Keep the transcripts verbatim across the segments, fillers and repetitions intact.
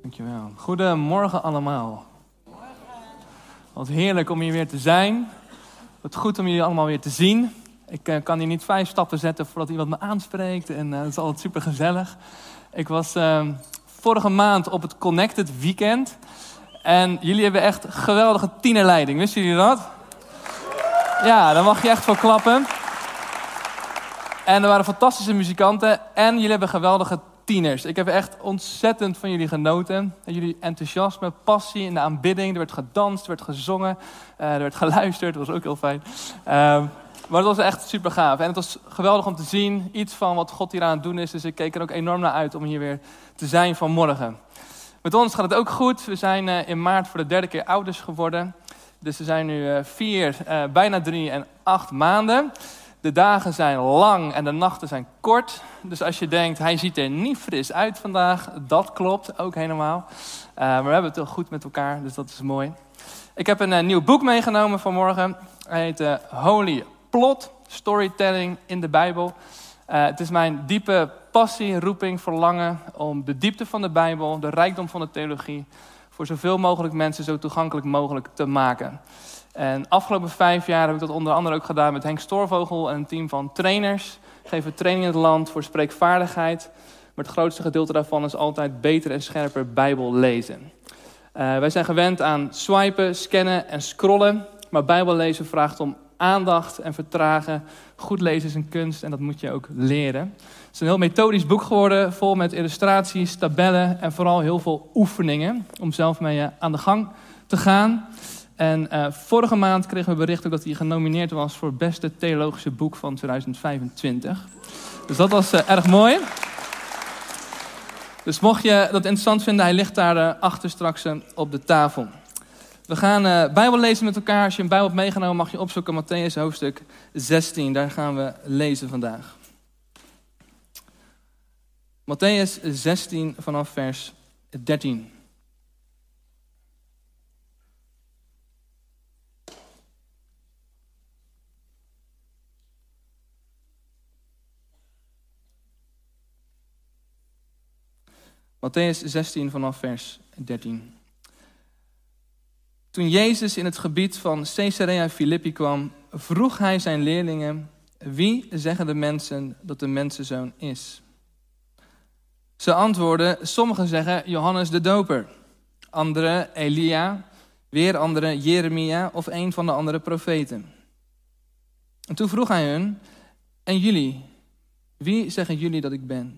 Dankjewel. Goedemorgen allemaal. Wat heerlijk om hier weer te zijn. Wat goed om jullie allemaal weer te zien. Ik uh, kan hier niet vijf stappen zetten voordat iemand me aanspreekt. En uh, het is altijd super gezellig. Ik was uh, vorige maand op het Connected Weekend. En jullie hebben echt geweldige tienerleiding. Wisten jullie dat? Ja, daar mag je echt voor klappen. En er waren fantastische muzikanten. En jullie hebben geweldige tieners. Ik heb echt ontzettend van jullie genoten. Jullie enthousiasme, passie in de aanbidding. Er werd gedanst, er werd gezongen. Uh, er werd geluisterd. Dat was ook heel fijn. Uh, maar het was echt super gaaf. En het was geweldig om te zien. Iets van wat God hier aan het doen is. Dus ik keek er ook enorm naar uit om hier weer te zijn vanmorgen. Met ons gaat het ook goed. We zijn uh, in maart voor de derde keer ouders geworden. Dus we zijn nu uh, vier, uh, bijna drie en acht maanden. De dagen zijn lang en de nachten zijn kort. Dus als je denkt, hij ziet er niet fris uit vandaag, dat klopt ook helemaal. Uh, maar we hebben het heel goed met elkaar, dus dat is mooi. Ik heb een uh, nieuw boek meegenomen vanmorgen. Hij heet uh, Holy Plot, Storytelling in de Bijbel. Uh, het is mijn diepe passie, roeping, verlangen om de diepte van de Bijbel, de rijkdom van de theologie, voor zoveel mogelijk mensen zo toegankelijk mogelijk te maken. En de afgelopen vijf jaar heb ik dat onder andere ook gedaan met Henk Stoorvogel en een team van trainers. We geven training in het land voor spreekvaardigheid. Maar het grootste gedeelte daarvan is altijd beter en scherper Bijbel lezen. Uh, wij zijn gewend aan swipen, scannen en scrollen. Maar Bijbel lezen vraagt om aandacht en vertragen. Goed lezen is een kunst en dat moet je ook leren. Het is een heel methodisch boek geworden, vol met illustraties, tabellen en vooral heel veel oefeningen. Om zelf mee uh, aan de gang te gaan. En uh, vorige maand kregen we bericht ook dat hij genomineerd was voor het beste theologische boek van tweeduizend vijfentwintig. Dus dat was uh, erg mooi. Dus mocht je dat interessant vinden, hij ligt daar uh, achter straks uh, op de tafel. We gaan uh, Bijbel lezen met elkaar. Als je een Bijbel hebt meegenomen, mag je opzoeken Mattheüs hoofdstuk zestien. Daar gaan we lezen vandaag. Mattheüs zestien vanaf vers dertien. Mattheüs zestien vanaf vers dertien. Toen Jezus in het gebied van Caesarea Philippi kwam, vroeg hij zijn leerlingen: wie zeggen de mensen dat de mensenzoon is? Ze antwoordden: sommigen zeggen Johannes de Doper, anderen Elia, weer anderen Jeremia of een van de andere profeten. En toen vroeg hij hun: en jullie, wie zeggen jullie dat ik ben?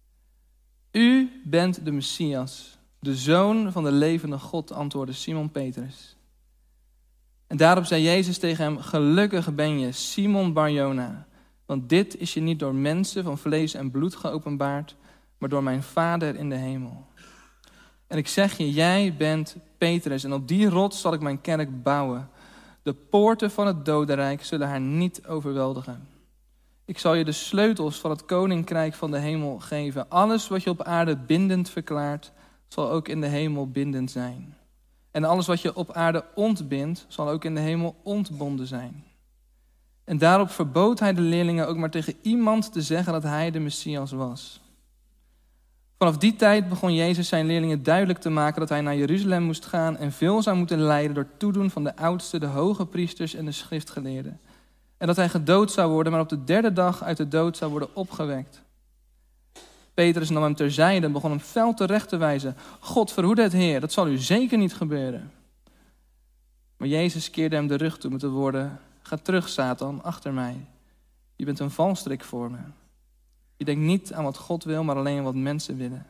U bent de Messias, de Zoon van de levende God, antwoordde Simon Petrus. En daarop zei Jezus tegen hem: gelukkig ben je, Simon Bar-Jona, want dit is je niet door mensen van vlees en bloed geopenbaard, maar door mijn Vader in de hemel. En ik zeg je, jij bent Petrus, en op die rots zal ik mijn kerk bouwen. De poorten van het dodenrijk zullen haar niet overweldigen. Ik zal je de sleutels van het koninkrijk van de hemel geven. Alles wat je op aarde bindend verklaart, zal ook in de hemel bindend zijn. En alles wat je op aarde ontbindt, zal ook in de hemel ontbonden zijn. En daarop verbood hij de leerlingen ook maar tegen iemand te zeggen dat hij de Messias was. Vanaf die tijd begon Jezus zijn leerlingen duidelijk te maken dat hij naar Jeruzalem moest gaan en veel zou moeten lijden door toedoen van de oudsten, de hoge priesters en de schriftgeleerden. En dat hij gedood zou worden, maar op de derde dag uit de dood zou worden opgewekt. Petrus nam hem terzijde en begon hem fel terecht te wijzen. God verhoede het Heer, dat zal u zeker niet gebeuren. Maar Jezus keerde hem de rug toe met de woorden: ga terug, Satan, achter mij. Je bent een valstrik voor me. Je denkt niet aan wat God wil, maar alleen aan wat mensen willen.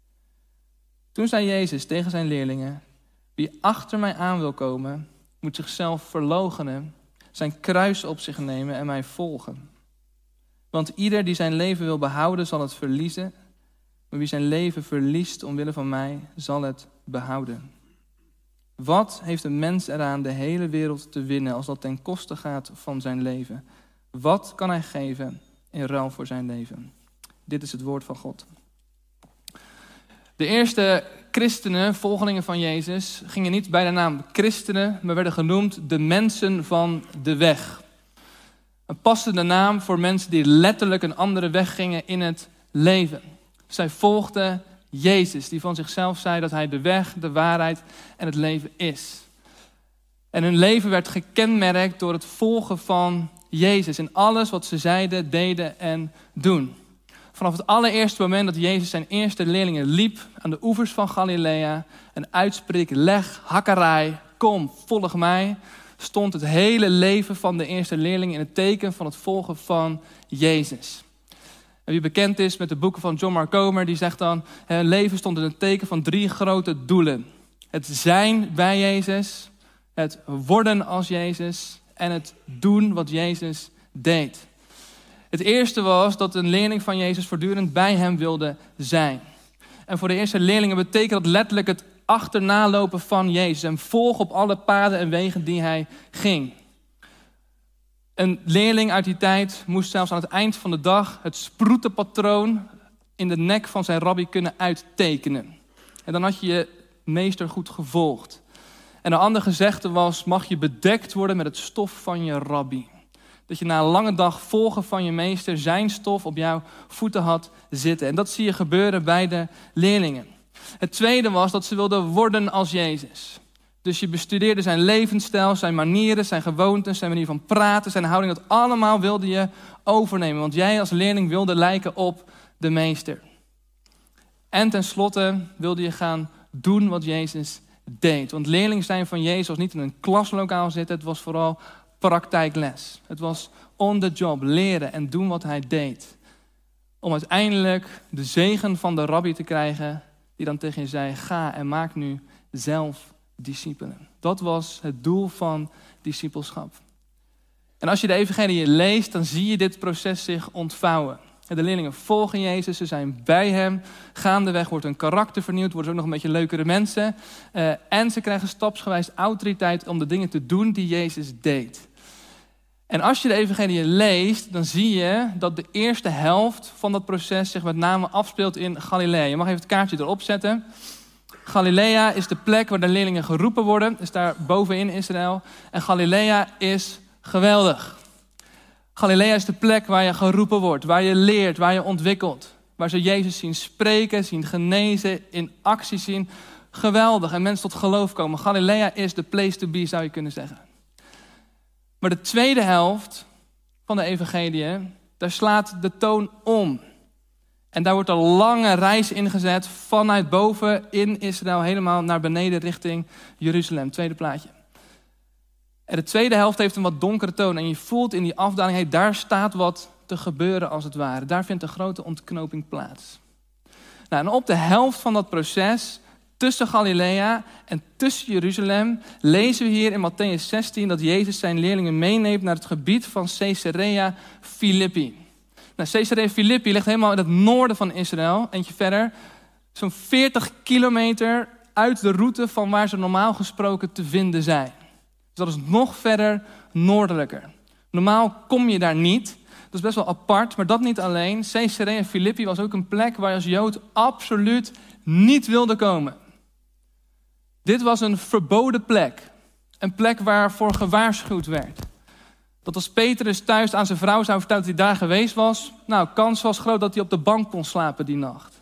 Toen zei Jezus tegen zijn leerlingen: wie achter mij aan wil komen, moet zichzelf verloochenen, zijn kruis op zich nemen en mij volgen. Want ieder die zijn leven wil behouden, zal het verliezen. Maar wie zijn leven verliest omwille van mij, zal het behouden. Wat heeft een mens eraan de hele wereld te winnen als dat ten koste gaat van zijn leven? Wat kan hij geven in ruil voor zijn leven? Dit is het woord van God. De eerste christenen, volgelingen van Jezus, gingen niet bij de naam christenen, maar werden genoemd de mensen van de weg. Een passende naam voor mensen die letterlijk een andere weg gingen in het leven. Zij volgden Jezus, die van zichzelf zei dat hij de weg, de waarheid en het leven is. En hun leven werd gekenmerkt door het volgen van Jezus in alles wat ze zeiden, deden en doen. Vanaf het allereerste moment dat Jezus zijn eerste leerlingen liep aan de oevers van Galilea en uitspreek, leg, hakkerij, kom, volg mij, stond het hele leven van de eerste leerlingen in het teken van het volgen van Jezus. En wie bekend is met de boeken van John Mark Comer, die zegt dan, hun leven stond in het teken van drie grote doelen. Het zijn bij Jezus, het worden als Jezus en het doen wat Jezus deed. Het eerste was dat een leerling van Jezus voortdurend bij hem wilde zijn. En voor de eerste leerlingen betekent dat letterlijk het achterna lopen van Jezus en volgen op alle paden en wegen die hij ging. Een leerling uit die tijd moest zelfs aan het eind van de dag het sproetenpatroon in de nek van zijn rabbi kunnen uittekenen. En dan had je je meester goed gevolgd. En een ander gezegde was, mag je bedekt worden met het stof van je rabbi. Dat je na een lange dag volgen van je meester zijn stof op jouw voeten had zitten. En dat zie je gebeuren bij de leerlingen. Het tweede was dat ze wilden worden als Jezus. Dus je bestudeerde zijn levensstijl, zijn manieren, zijn gewoonten, zijn manier van praten, zijn houding. Dat allemaal wilde je overnemen. Want jij als leerling wilde lijken op de meester. En tenslotte wilde je gaan doen wat Jezus deed. Want leerling zijn van Jezus was niet in een klaslokaal zitten. Het was vooral praktijkles. Het was on the job, leren en doen wat hij deed. Om uiteindelijk de zegen van de rabbi te krijgen, die dan tegen je zei, ga en maak nu zelf discipelen. Dat was het doel van discipelschap. En als je de evangelie leest, dan zie je dit proces zich ontvouwen. De leerlingen volgen Jezus, ze zijn bij hem. Gaandeweg wordt hun karakter vernieuwd, worden ze ook nog een beetje leukere mensen. Uh, en ze krijgen stapsgewijs autoriteit om de dingen te doen die Jezus deed. En als je de evangelie leest, dan zie je dat de eerste helft van dat proces zich met name afspeelt in Galilea. Je mag even het kaartje erop zetten. Galilea is de plek waar de leerlingen geroepen worden. Is daar bovenin Israël. En Galilea is geweldig. Galilea is de plek waar je geroepen wordt, waar je leert, waar je ontwikkelt. Waar ze Jezus zien spreken, zien genezen, in actie zien. Geweldig. En mensen tot geloof komen. Galilea is the place to be, zou je kunnen zeggen. Maar de tweede helft van de evangelie, daar slaat de toon om. En daar wordt een lange reis ingezet vanuit boven in Israël helemaal naar beneden richting Jeruzalem. Tweede plaatje. En de tweede helft heeft een wat donkere toon. En je voelt in die afdaling, hey, daar staat wat te gebeuren als het ware. Daar vindt een grote ontknoping plaats. Nou, en op de helft van dat proces, tussen Galilea en tussen Jeruzalem, lezen we hier in Mattheüs zestien dat Jezus zijn leerlingen meeneemt naar het gebied van Caesarea Philippi. Nou, Caesarea Philippi ligt helemaal in het noorden van Israël, eentje verder. Zo'n veertig kilometer uit de route van waar ze normaal gesproken te vinden zijn. Dus dat is nog verder noordelijker. Normaal kom je daar niet. Dat is best wel apart, maar dat niet alleen. Caesarea Philippi was ook een plek waar je als Jood absoluut niet wilde komen. Dit was een verboden plek. Een plek waarvoor gewaarschuwd werd. Dat als Petrus thuis aan zijn vrouw zou vertellen dat hij daar geweest was, nou, kans was groot dat hij op de bank kon slapen die nacht.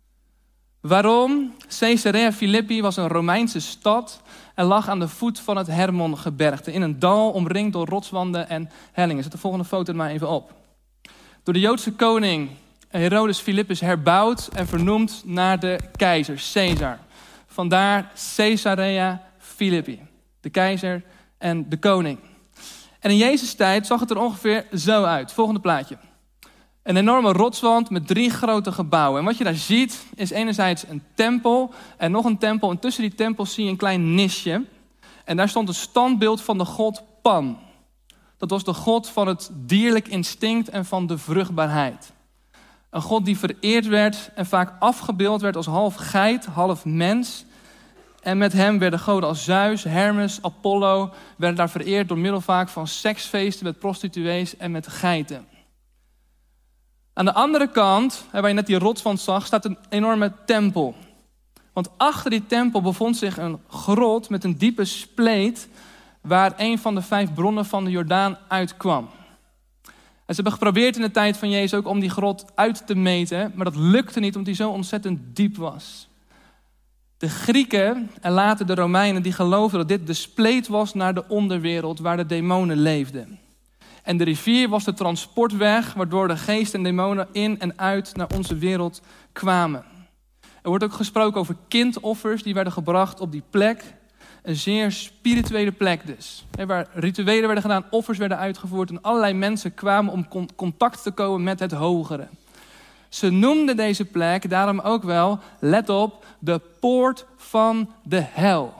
Waarom? Caesarea Philippi was een Romeinse stad en lag aan de voet van het Hermongebergte, in een dal omringd door rotswanden en hellingen. Zet de volgende foto er maar even op. Door de Joodse koning Herodes Philippus herbouwd en vernoemd naar de keizer, Caesar. Vandaar Caesarea Philippi, de keizer en de koning. En in Jezus' tijd zag het er ongeveer zo uit. Volgende plaatje. Een enorme rotswand met drie grote gebouwen. En wat je daar ziet is enerzijds een tempel en nog een tempel. En tussen die tempels zie je een klein nisje. En daar stond een standbeeld van de god Pan. Dat was de god van het dierlijk instinct en van de vruchtbaarheid. Een god die vereerd werd en vaak afgebeeld werd als half geit, half mens. En met hem werden goden als Zeus, Hermes, Apollo, werden daar vereerd door middel vaak van seksfeesten met prostituees en met geiten. Aan de andere kant, waar je net die rotswand zag, staat een enorme tempel. Want achter die tempel bevond zich een grot met een diepe spleet waar een van de vijf bronnen van de Jordaan uitkwam. En ze hebben geprobeerd in de tijd van Jezus ook om die grot uit te meten, maar dat lukte niet omdat die zo ontzettend diep was. De Grieken en later de Romeinen die geloofden dat dit de spleet was naar de onderwereld waar de demonen leefden. En de rivier was de transportweg waardoor de geesten en demonen in en uit naar onze wereld kwamen. Er wordt ook gesproken over kindoffers die werden gebracht op die plek. Een zeer spirituele plek dus. Waar rituelen werden gedaan, offers werden uitgevoerd en allerlei mensen kwamen om contact te komen met het hogere. Ze noemden deze plek daarom ook wel, let op, de poort van de hel.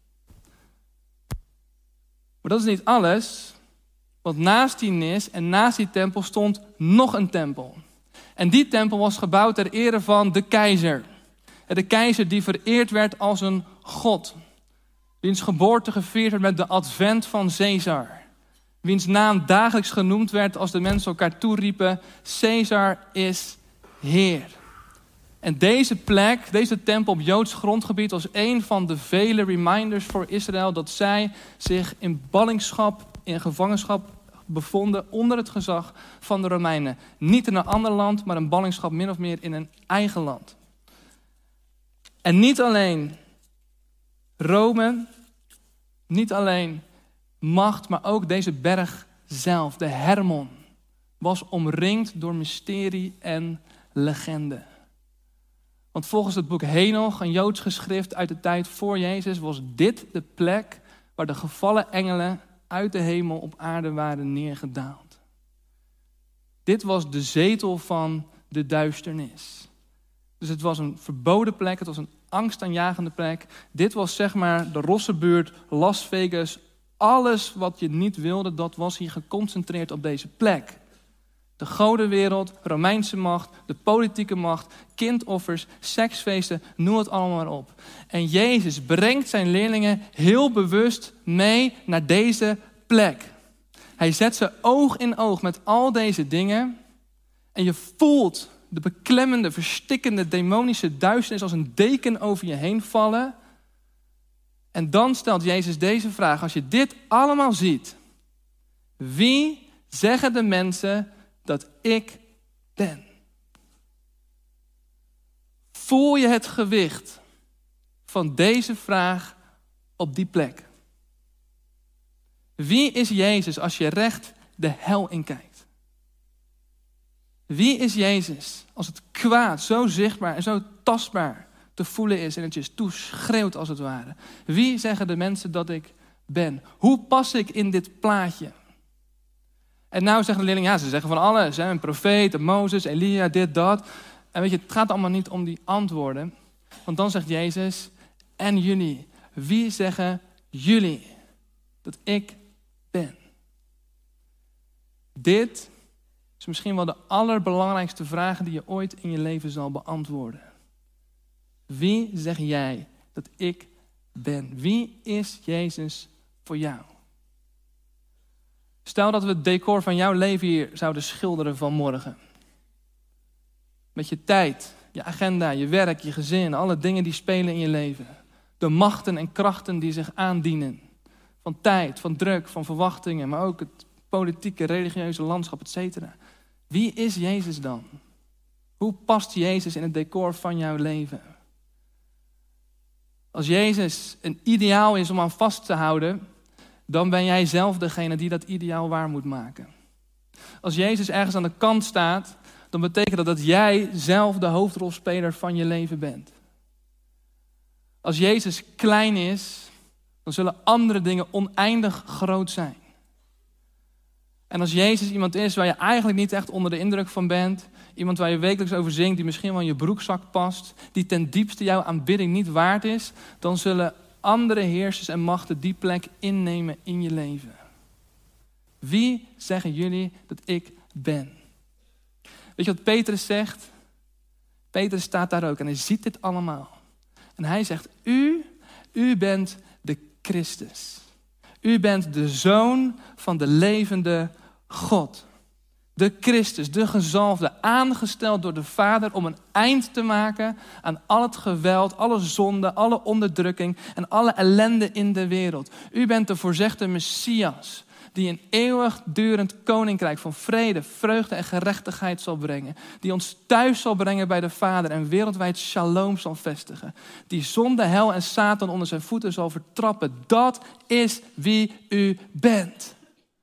Maar dat is niet alles, want naast die nis en naast die tempel stond nog een tempel. En die tempel was gebouwd ter ere van de keizer. De keizer die vereerd werd als een god. Wiens geboorte gevierd werd met de advent van Caesar. Wiens naam dagelijks genoemd werd als de mensen elkaar toeriepen, Caesar is Heer. En deze plek, deze tempel op Joods grondgebied was een van de vele reminders voor Israël dat zij zich in ballingschap, in gevangenschap bevonden onder het gezag van de Romeinen. Niet in een ander land, maar een ballingschap min of meer in een eigen land. En niet alleen Rome, niet alleen macht, maar ook deze berg zelf, de Hermon, was omringd door mysterie en legende. Want volgens het boek Henoch, een Joods geschrift uit de tijd voor Jezus, was dit de plek waar de gevallen engelen uit de hemel op aarde waren neergedaald. Dit was de zetel van de duisternis. Dus het was een verboden plek, het was een angstaanjagende plek. Dit was zeg maar de Rossenbuurt, Las Vegas. Alles wat je niet wilde, dat was hier geconcentreerd op deze plek. De godenwereld, Romeinse macht, de politieke macht, kindoffers, seksfeesten, noem het allemaal maar op. En Jezus brengt zijn leerlingen heel bewust mee naar deze plek. Hij zet ze oog in oog met al deze dingen. En je voelt de beklemmende, verstikkende, demonische duisternis als een deken over je heen vallen. En dan stelt Jezus deze vraag. Als je dit allemaal ziet, wie zeggen de mensen dat ik ben? Voel je het gewicht van deze vraag op die plek? Wie is Jezus als je recht de hel inkijkt? Wie is Jezus als het kwaad zo zichtbaar en zo tastbaar te voelen is en het je toeschreeuwt als het ware? Wie zeggen de mensen dat ik ben? Hoe pas ik in dit plaatje? En nou zeggen de leerlingen, ja, ze zeggen van alles. Hè? Een profeet, een Mozes, Elia, dit, dat. En weet je, het gaat allemaal niet om die antwoorden. Want dan zegt Jezus, en jullie, wie zeggen jullie dat ik ben? Dit is misschien wel de allerbelangrijkste vraag die je ooit in je leven zal beantwoorden. Wie zeg jij dat ik ben? Wie is Jezus voor jou? Stel dat we het decor van jouw leven hier zouden schilderen vanmorgen. Met je tijd, je agenda, je werk, je gezin, alle dingen die spelen in je leven. De machten en krachten die zich aandienen. Van tijd, van druk, van verwachtingen, maar ook het politieke, religieuze landschap, et cetera. Wie is Jezus dan? Hoe past Jezus in het decor van jouw leven? Als Jezus een ideaal is om aan vast te houden, dan ben jij zelf degene die dat ideaal waar moet maken. Als Jezus ergens aan de kant staat, dan betekent dat dat jij zelf de hoofdrolspeler van je leven bent. Als Jezus klein is, dan zullen andere dingen oneindig groot zijn. En als Jezus iemand is waar je eigenlijk niet echt onder de indruk van bent, iemand waar je wekelijks over zingt, die misschien wel in je broekzak past, die ten diepste jouw aanbidding niet waard is, dan zullen andere heersers en machten die plek innemen in je leven. Wie zeggen jullie dat ik ben? Weet je wat Petrus zegt? Petrus staat daar ook en hij ziet dit allemaal. En hij zegt, u, u bent de Christus. U bent de Zoon van de levende God. De Christus, de gezalfde, aangesteld door de Vader om een eind te maken aan al het geweld, alle zonde, alle onderdrukking en alle ellende in de wereld. U bent de voorzegde Messias, Die een eeuwigdurend koninkrijk van vrede, vreugde en gerechtigheid zal brengen. Die ons thuis zal brengen bij de Vader en wereldwijd shalom zal vestigen. Die zonde, hel en Satan onder zijn voeten zal vertrappen. Dat is wie u bent.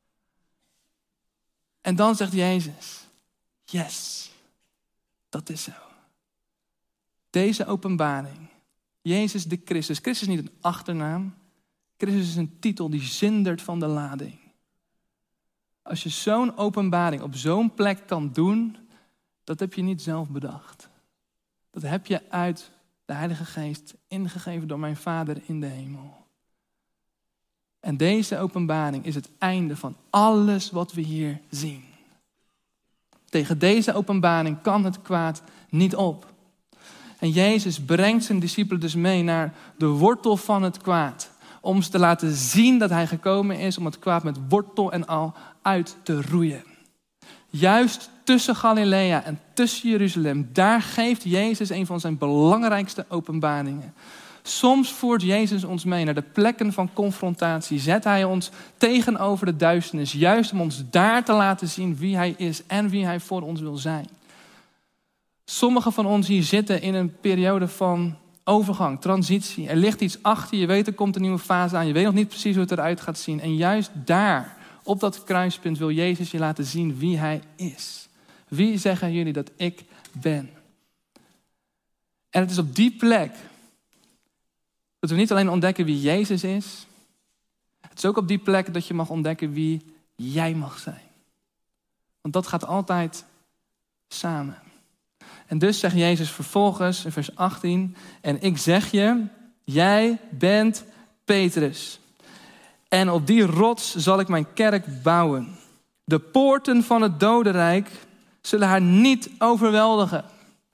En dan zegt Jezus, yes, dat is zo. Deze openbaring, Jezus de Christus. Christus is niet een achternaam. Christus is een titel die zindert van de lading. Als je zo'n openbaring op zo'n plek kan doen, dat heb je niet zelf bedacht. Dat heb je uit de Heilige Geest ingegeven door mijn Vader in de hemel. En deze openbaring is het einde van alles wat we hier zien. Tegen deze openbaring kan het kwaad niet op. En Jezus brengt zijn discipelen dus mee naar de wortel van het kwaad. Om ze te laten zien dat hij gekomen is om het kwaad met wortel en al uit te roeien. Juist tussen Galilea en tussen Jeruzalem, daar geeft Jezus een van zijn belangrijkste openbaringen. Soms voert Jezus ons mee naar de plekken van confrontatie. Zet hij ons tegenover de duisternis, juist om ons daar te laten zien wie hij is en wie hij voor ons wil zijn. Sommigen van ons hier zitten in een periode van overgang, transitie. Er ligt iets achter, je weet er komt een nieuwe fase aan. Je weet nog niet precies hoe het eruit gaat zien. En juist daar, op dat kruispunt, wil Jezus je laten zien wie hij is. Wie zeggen jullie dat ik ben? En het is op die plek dat we niet alleen ontdekken wie Jezus is. Het is ook op die plek dat je mag ontdekken wie jij mag zijn. Want dat gaat altijd samen. En dus zegt Jezus vervolgens in vers achttien. En ik zeg je, jij bent Petrus. En op die rots zal ik mijn kerk bouwen. De poorten van het dodenrijk zullen haar niet overweldigen.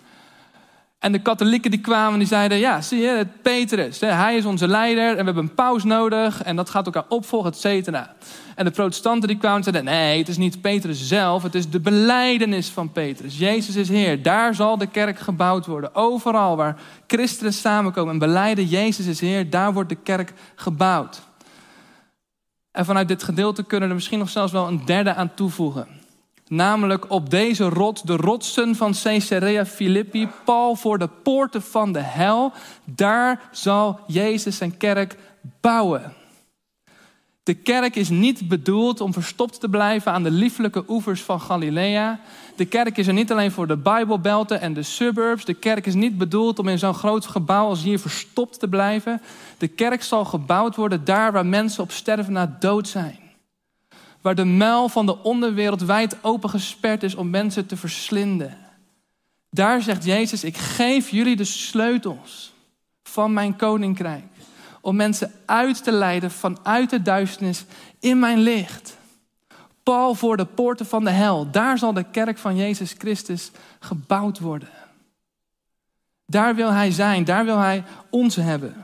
En de katholieken die kwamen, die zeiden, ja, zie je, het Petrus. Hij is onze leider en we hebben een paus nodig. En dat gaat elkaar opvolgen, et cetera. En de protestanten die kwamen en zeiden, nee, het is niet Petrus zelf. Het is de belijdenis van Petrus. Jezus is Heer. Daar zal de kerk gebouwd worden. Overal waar christenen samenkomen en belijden, Jezus is Heer. Daar wordt de kerk gebouwd. En vanuit dit gedeelte kunnen we er misschien nog zelfs wel een derde aan toevoegen. Namelijk op deze rots, de rotsen van Caesarea Philippi, pal voor de poorten van de hel. Daar zal Jezus zijn kerk bouwen. De kerk is niet bedoeld om verstopt te blijven aan de lieflijke oevers van Galilea. De kerk is er niet alleen voor de Bijbelbelten en de suburbs. De kerk is niet bedoeld om in zo'n groot gebouw als hier verstopt te blijven. De kerk zal gebouwd worden daar waar mensen op sterven na dood zijn. Waar de muil van de onderwereld wijd opengesperd is om mensen te verslinden. Daar zegt Jezus, ik geef jullie de sleutels van mijn koninkrijk. Om mensen uit te leiden vanuit de duisternis in mijn licht. Pal voor de poorten van de hel. Daar zal de kerk van Jezus Christus gebouwd worden. Daar wil hij zijn, daar wil hij ons hebben.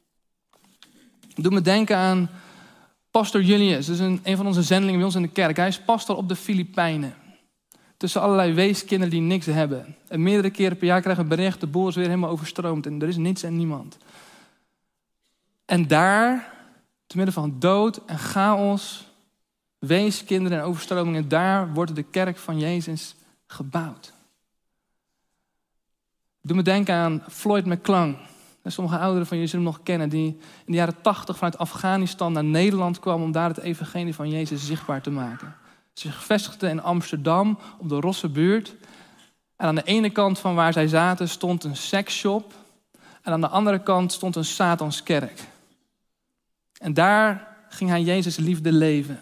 Doe me denken aan pastor Julius, dat is een, een van onze zendelingen bij ons in de kerk. Hij is pastor op de Filipijnen. Tussen allerlei weeskinderen die niks hebben. En meerdere keren per jaar krijgen we bericht, de boel is weer helemaal overstroomd. En er is niets en niemand. En daar, te midden van dood en chaos, weeskinderen en overstromingen, daar wordt de kerk van Jezus gebouwd. Doe me denken aan Floyd McClung. En sommige ouderen van jullie zullen hem nog kennen, die in de jaren tachtig vanuit Afghanistan naar Nederland kwam om daar het evangelie van Jezus zichtbaar te maken. Zich vestigde in Amsterdam op de Rossenbuurt. En aan de ene kant van waar zij zaten stond een seksshop. En aan de andere kant stond een Satanskerk. En daar ging hij Jezus liefde leven.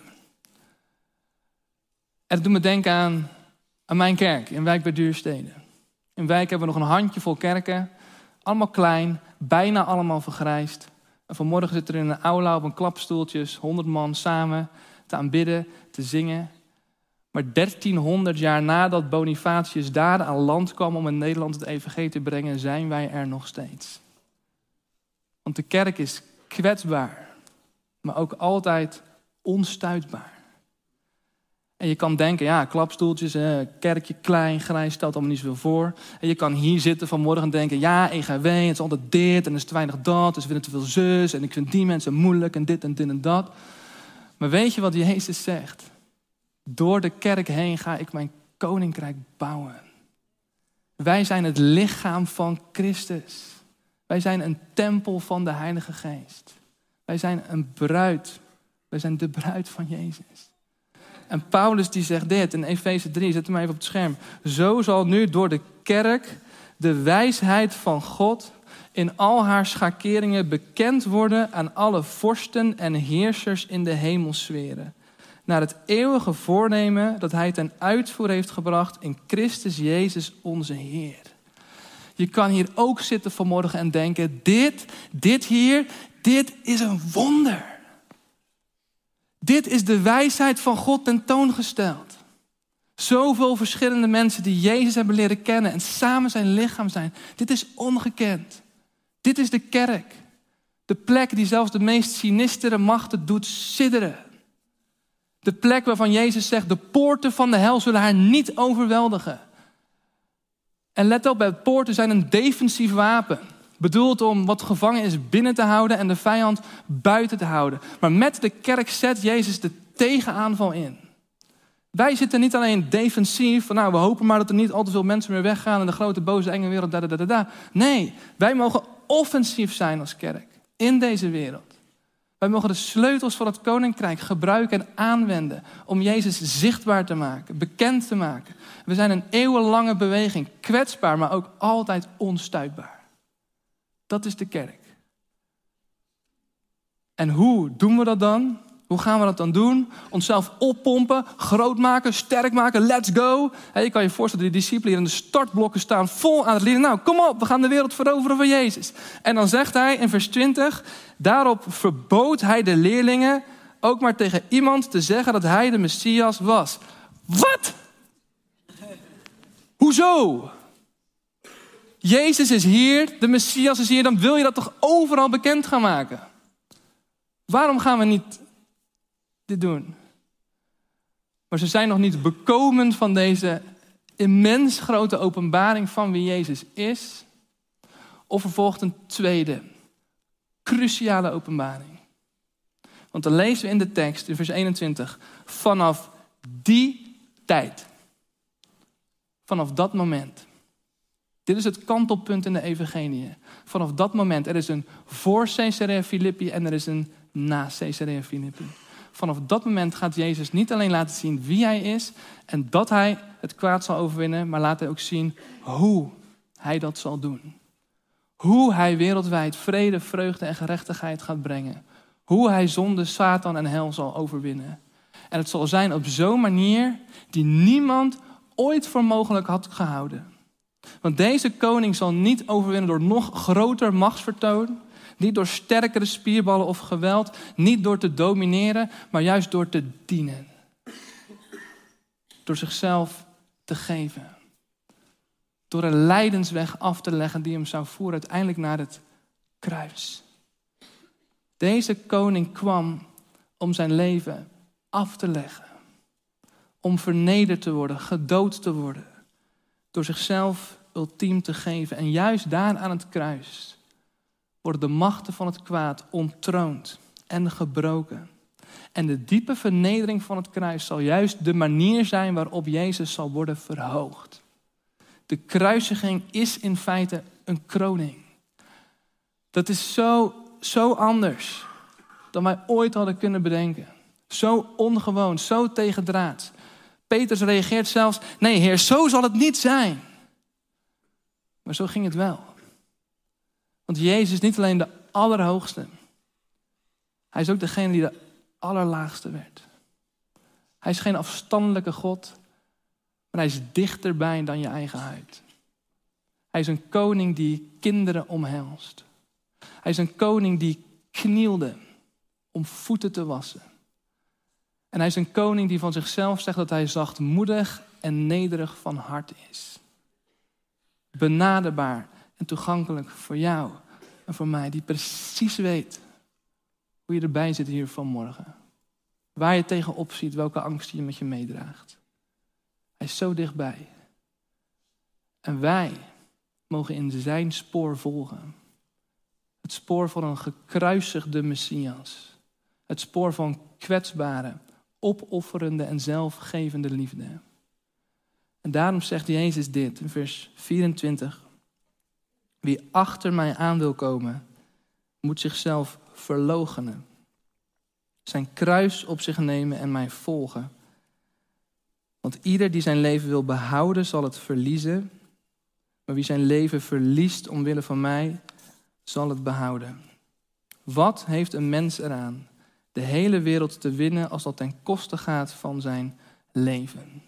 En dat doet me denken aan, aan mijn kerk in Wijk bij Duurstede. In Wijk hebben we nog een handjevol kerken. Allemaal klein, bijna allemaal vergrijsd. En vanmorgen zitten er in een aula op een klapstoeltjes, honderd man samen te aanbidden, te zingen. Maar dertienhonderd jaar nadat Bonifatius daar aan land kwam om in Nederland het evangelie te brengen, zijn wij er nog steeds. Want de kerk is kwetsbaar, maar ook altijd onstuitbaar. En je kan denken, ja, klapstoeltjes, eh, kerkje klein, grijs, stelt allemaal niet zoveel voor. En je kan hier zitten vanmorgen en denken, ja, E G W, het is altijd dit en er is te weinig dat. Dus we vinden te veel zus en ik vind die mensen moeilijk en dit en dit en dat. Maar weet je wat Jezus zegt? Door de kerk heen ga ik mijn koninkrijk bouwen. Wij zijn het lichaam van Christus. Wij zijn een tempel van de Heilige Geest. Wij zijn een bruid. Wij zijn de bruid van Jezus. En Paulus die zegt dit in Efeze drie, zet hem even op het scherm. Zo zal nu door de kerk de wijsheid van God in al haar schakeringen bekend worden aan alle vorsten en heersers in de hemelsferen. Naar het eeuwige voornemen dat hij ten uitvoer heeft gebracht in Christus Jezus onze Heer. Je kan hier ook zitten vanmorgen en denken, dit, dit hier, dit is een wonder. Dit is de wijsheid van God tentoongesteld. Zoveel verschillende mensen die Jezus hebben leren kennen en samen zijn lichaam zijn. Dit is ongekend. Dit is de kerk. De plek die zelfs de meest sinistere machten doet sidderen. De plek waarvan Jezus zegt, de poorten van de hel zullen haar niet overweldigen. En let op, bij poorten zijn een defensief wapen. Bedoeld om wat gevangen is binnen te houden en de vijand buiten te houden. Maar met de kerk zet Jezus de tegenaanval in. Wij zitten niet alleen defensief, van nou we hopen maar dat er niet al te veel mensen meer weggaan en de grote boze enge wereld, da, da, da, da. Nee, wij mogen offensief zijn als kerk in deze wereld. Wij mogen de sleutels van het koninkrijk gebruiken en aanwenden om Jezus zichtbaar te maken, bekend te maken. We zijn een eeuwenlange beweging, kwetsbaar, maar ook altijd onstuitbaar. Dat is de kerk. En hoe doen we dat dan? Hoe gaan we dat dan doen? Onszelf oppompen, groot maken, sterk maken, let's go. Hey, je kan je voorstellen, die discipelen hier in de startblokken staan vol aan het leren. Nou, kom op, we gaan de wereld veroveren voor Jezus. En dan zegt hij in vers twintig, daarop verbood hij de leerlingen ook maar tegen iemand te zeggen dat hij de Messias was. Wat? Hoezo? Jezus is hier, de Messias is hier, dan wil je dat toch overal bekend gaan maken? Waarom gaan we niet dit doen? Maar ze zijn nog niet bekomen van deze immens grote openbaring van wie Jezus is. Of er volgt een tweede, cruciale openbaring. Want dan lezen we in de tekst, in vers eenentwintig, vanaf die tijd. Vanaf dat moment. Dit is het kantelpunt in de evangelie. Vanaf dat moment, er is een voor Caesarea Philippi en er is een na Caesarea Philippi. Vanaf dat moment gaat Jezus niet alleen laten zien wie hij is en dat hij het kwaad zal overwinnen, maar laat hij ook zien hoe hij dat zal doen. Hoe hij wereldwijd vrede, vreugde en gerechtigheid gaat brengen. Hoe hij zonde, Satan en hel zal overwinnen. En het zal zijn op zo'n manier die niemand ooit voor mogelijk had gehouden. Want deze koning zal niet overwinnen door nog groter machtsvertoon. Niet door sterkere spierballen of geweld. Niet door te domineren, maar juist door te dienen. Door zichzelf te geven. Door een lijdensweg af te leggen die hem zou voeren uiteindelijk naar het kruis. Deze koning kwam om zijn leven af te leggen. Om vernederd te worden, gedood te worden. Door zichzelf ultiem te geven. En juist daar aan het kruis worden de machten van het kwaad ontroond en gebroken. En de diepe vernedering van het kruis zal juist de manier zijn waarop Jezus zal worden verhoogd. De kruisiging is in feite een kroning. Dat is zo, zo anders dan wij ooit hadden kunnen bedenken. Zo ongewoon, zo tegendraads. Petrus reageert zelfs, nee Heer, zo zal het niet zijn. Maar zo ging het wel. Want Jezus is niet alleen de allerhoogste. Hij is ook degene die de allerlaagste werd. Hij is geen afstandelijke God, maar hij is dichterbij dan je eigen huid. Hij is een koning die kinderen omhelst. Hij is een koning die knielde om voeten te wassen. En hij is een koning die van zichzelf zegt dat hij zachtmoedig en nederig van hart is. Benaderbaar en toegankelijk voor jou en voor mij. Die precies weet hoe je erbij zit hier vanmorgen. Waar je tegenop ziet, welke angst je met je meedraagt. Hij is zo dichtbij. En wij mogen in zijn spoor volgen. Het spoor van een gekruisigde Messias. Het spoor van kwetsbare, opofferende en zelfgevende liefde. En daarom zegt Jezus dit in vers vierentwintig. Wie achter mij aan wil komen, moet zichzelf verloochenen. Zijn kruis op zich nemen en mij volgen. Want ieder die zijn leven wil behouden, zal het verliezen. Maar wie zijn leven verliest omwille van mij, zal het behouden. Wat heeft een mens eraan de hele wereld te winnen als dat ten koste gaat van zijn leven?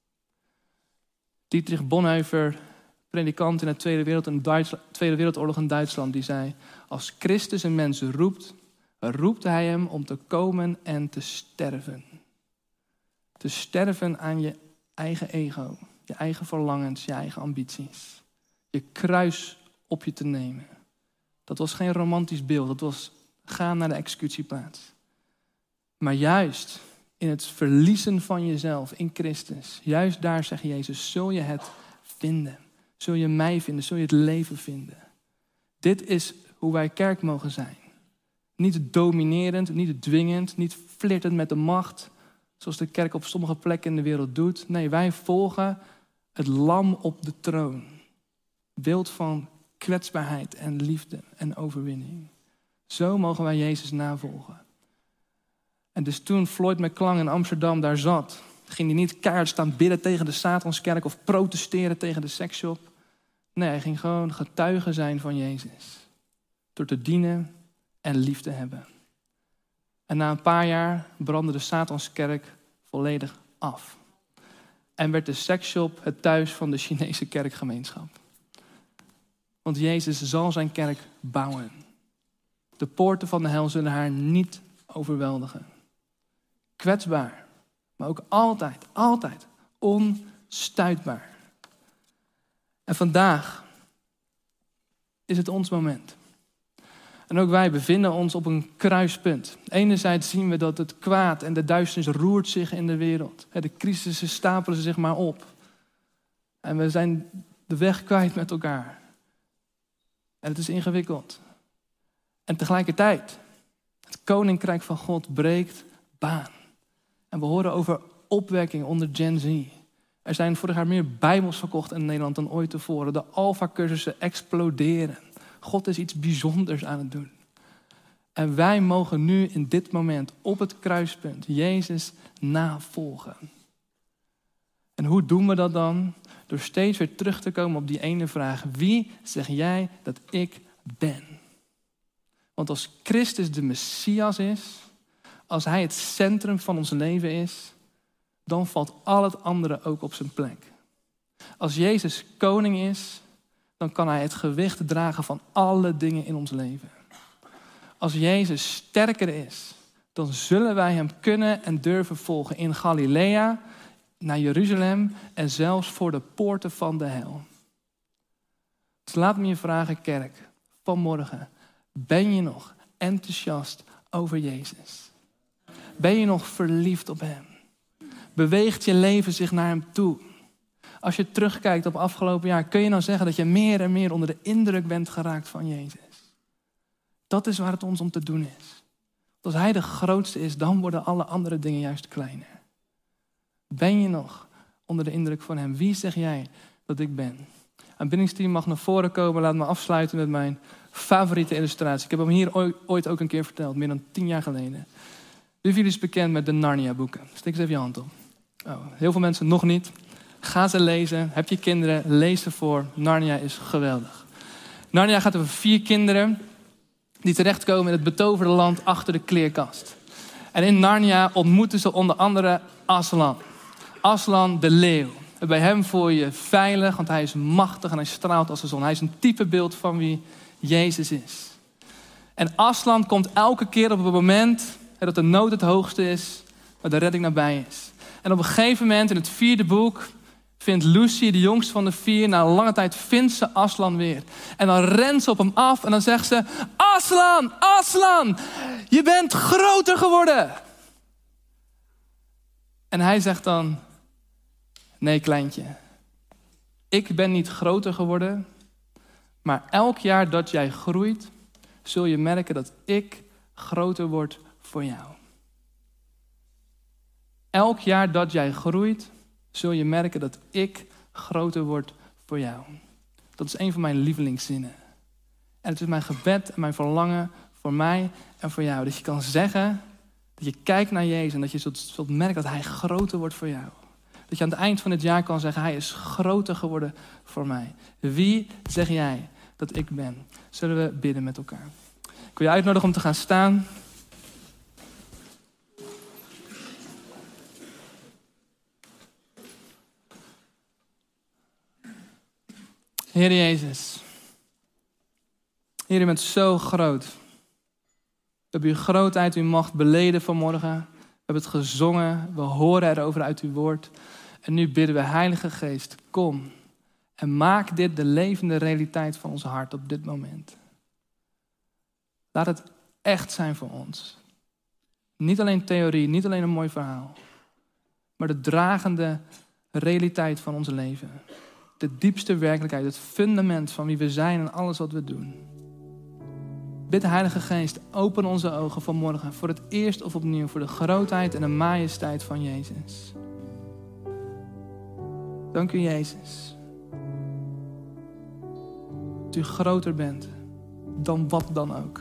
Dietrich Bonhoeffer, predikant in de Tweede, Wereld, in Duitsland, Tweede Wereldoorlog in Duitsland, die zei: als Christus een mens roept, roept hij hem om te komen en te sterven. Te sterven aan je eigen ego, je eigen verlangens, je eigen ambities. Je kruis op je te nemen. Dat was geen romantisch beeld, dat was gaan naar de executieplaats. Maar juist in het verliezen van jezelf in Christus, juist daar, zegt Jezus, zul je het vinden. Zul je mij vinden, zul je het leven vinden. Dit is hoe wij kerk mogen zijn. Niet dominerend, niet dwingend, niet flirtend met de macht, zoals de kerk op sommige plekken in de wereld doet. Nee, wij volgen het lam op de troon. Beeld van kwetsbaarheid en liefde en overwinning. Zo mogen wij Jezus navolgen. En dus toen Floyd McClung in Amsterdam daar zat, ging hij niet keihard staan bidden tegen de Satanskerk of protesteren tegen de seksshop. Nee, hij ging gewoon getuige zijn van Jezus. Door te dienen en lief te hebben. En na een paar jaar brandde de Satanskerk volledig af. En werd de seksshop het thuis van de Chinese kerkgemeenschap. Want Jezus zal zijn kerk bouwen. De poorten van de hel zullen haar niet overweldigen. Kwetsbaar, maar ook altijd, altijd onstuitbaar. En vandaag is het ons moment. En ook wij bevinden ons op een kruispunt. Enerzijds zien we dat het kwaad en de duisternis roert zich in de wereld. De crisissen stapelen zich maar op. En we zijn de weg kwijt met elkaar. En het is ingewikkeld. En tegelijkertijd, het koninkrijk van God breekt baan. En we horen over opwekking onder Gen Z. Er zijn vorig jaar meer Bijbels verkocht in Nederland dan ooit tevoren. De Alpha-cursussen exploderen. God is iets bijzonders aan het doen. En wij mogen nu in dit moment op het kruispunt Jezus navolgen. En hoe doen we dat dan? Door steeds weer terug te komen op die ene vraag. Wie zeg jij dat ik ben? Want als Christus de Messias is, als hij het centrum van ons leven is, dan valt al het andere ook op zijn plek. Als Jezus koning is, dan kan hij het gewicht dragen van alle dingen in ons leven. Als Jezus sterker is, dan zullen wij hem kunnen en durven volgen in Galilea, naar Jeruzalem en zelfs voor de poorten van de hel. Dus laat me je vragen, kerk, vanmorgen. Ben je nog enthousiast over Jezus? Ben je nog verliefd op hem? Beweegt je leven zich naar hem toe? Als je terugkijkt op afgelopen jaar, kun je nou zeggen dat je meer en meer onder de indruk bent geraakt van Jezus? Dat is waar het ons om te doen is. Als hij de grootste is, dan worden alle andere dingen juist kleiner. Ben je nog onder de indruk van hem? Wie zeg jij dat ik ben? Aanbiddingsteam mag naar voren komen. Laat me afsluiten met mijn favoriete illustratie. Ik heb hem hier ooit ook een keer verteld, meer dan tien jaar geleden. Wie van jullie is bekend met de Narnia-boeken? Steek eens even je hand op. Oh, heel veel mensen nog niet. Ga ze lezen. Heb je kinderen, lees ze voor. Narnia is geweldig. Narnia gaat over vier kinderen die terechtkomen in het betoverde land achter de kleerkast. En in Narnia ontmoeten ze onder andere Aslan. Aslan de leeuw. En bij hem voel je je veilig, want hij is machtig en hij straalt als de zon. Hij is een typebeeld van wie Jezus is. En Aslan komt elke keer op het moment dat de nood het hoogste is, waar de redding nabij is. En op een gegeven moment in het vierde boek vindt Lucy, de jongste van de vier, na een lange tijd vindt ze Aslan weer. En dan rent ze op hem af en dan zegt ze: Aslan, Aslan, je bent groter geworden. En hij zegt dan: nee, kleintje, ik ben niet groter geworden, maar elk jaar dat jij groeit, zul je merken dat ik groter word voor jou. Elk jaar dat jij groeit, zul je merken dat ik groter word voor jou. Dat is een van mijn lievelingszinnen. En het is mijn gebed en mijn verlangen voor mij en voor jou. Dat je kan zeggen, dat je kijkt naar Jezus en dat je zult, zult merken dat hij groter wordt voor jou. Dat je aan het eind van het jaar kan zeggen, hij is groter geworden voor mij. Wie zeg jij dat ik ben? Zullen we bidden met elkaar? Ik wil je uitnodigen om te gaan staan. Heer Jezus. Heer, u bent zo groot. We hebben uw grootheid, uw macht beleden vanmorgen. We hebben het gezongen. We horen erover uit uw woord. En nu bidden we, Heilige Geest, kom. En maak dit de levende realiteit van ons hart op dit moment. Laat het echt zijn voor ons. Niet alleen theorie, niet alleen een mooi verhaal. Maar de dragende realiteit van ons leven. De diepste werkelijkheid, het fundament van wie we zijn en alles wat we doen. Bid, Heilige Geest, open onze ogen vanmorgen voor het eerst of opnieuw voor de grootheid en de majesteit van Jezus. Dank u, Jezus. Dat u groter bent dan wat dan ook.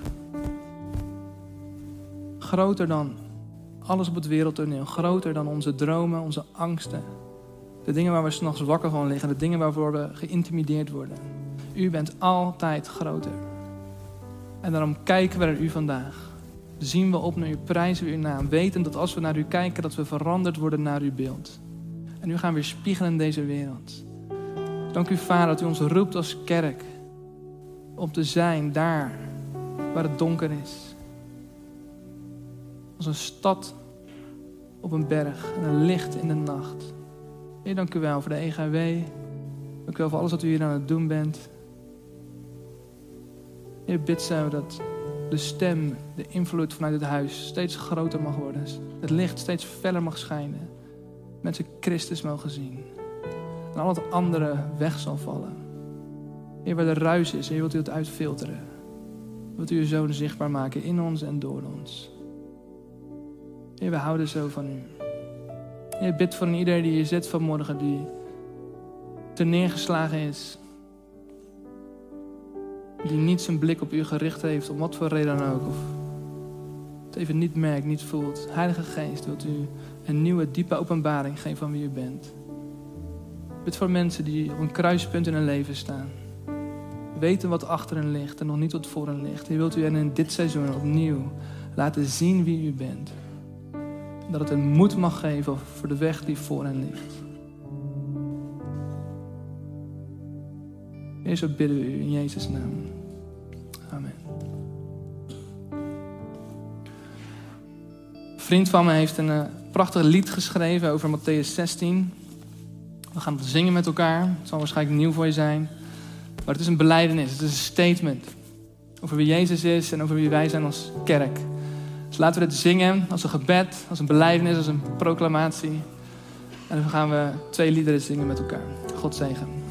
Groter dan alles op het wereldtoneel. Groter dan onze dromen, onze angsten. De dingen waar we 's nachts wakker van liggen. De dingen waarvoor we geïntimideerd worden. U bent altijd groter. En daarom kijken we naar u vandaag. Zien we op naar u, prijzen we uw naam. Weten dat als we naar u kijken, dat we veranderd worden naar uw beeld. En nu gaan we weer spiegelen in deze wereld. Dank u, Vader, dat u ons roept als kerk. Om te zijn daar waar het donker is. Als een stad op een berg en een licht in de nacht. Heer, dank u wel voor de E G W. Dank u wel voor alles wat u hier aan het doen bent. Heer, bid zo dat de stem, de invloed vanuit het huis steeds groter mag worden. Het licht steeds feller mag schijnen. Mensen Christus mogen zien. En al het andere weg zal vallen. Heer, waar de ruis is, Heer, wilt u het uitfilteren. Wilt u uw zoon zichtbaar maken in ons en door ons. Heer, we houden zo van u. Heer, bid voor iedereen die hier zit vanmorgen, die te neergeslagen is. Die niet zijn blik op u gericht heeft, om wat voor reden dan ook. Of het even niet merkt, niet voelt. Heilige Geest, wilt u een nieuwe, diepe openbaring geven van wie u bent. Bid voor mensen die op een kruispunt in hun leven staan. Weten wat achter hen ligt en nog niet wat voor hen ligt. Heer, wilt u hen in dit seizoen opnieuw laten zien wie u bent. Dat het een moed mag geven voor de weg die voor hen ligt. Heer, zo bidden we u in Jezus' naam. Amen. Een vriend van me heeft een uh, prachtig lied geschreven over Mattheüs zestien. We gaan het zingen met elkaar. Het zal waarschijnlijk nieuw voor je zijn. Maar het is een belijdenis, het is een statement. Over wie Jezus is en over wie wij zijn als kerk. Dus laten we dit zingen als een gebed, als een belijdenis, als een proclamatie. En dan gaan we twee liederen zingen met elkaar. God zegen.